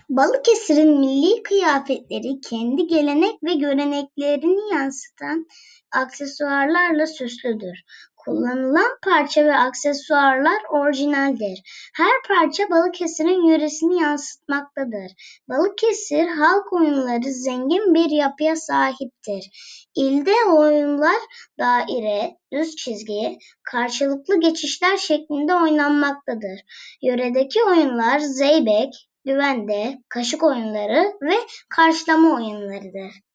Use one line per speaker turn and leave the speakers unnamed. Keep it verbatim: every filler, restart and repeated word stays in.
Balıkesir'in milli kıyafetleri kendi gelenek ve göreneklerini yansıtan aksesuarlarla süslüdür. Kullanılan parça ve aksesuarlar orijinaldir. Her parça Balıkesir'in yöresini yansıtmaktadır. Balıkesir halk oyunları zengin bir yapıya sahiptir. İlde oyunlar daire, düz çizgi, karşılıklı geçişler şeklinde oynanmaktadır. Yöredeki oyunlar zeybek, güvende, kaşık oyunları ve karşılama oyunlarıdır.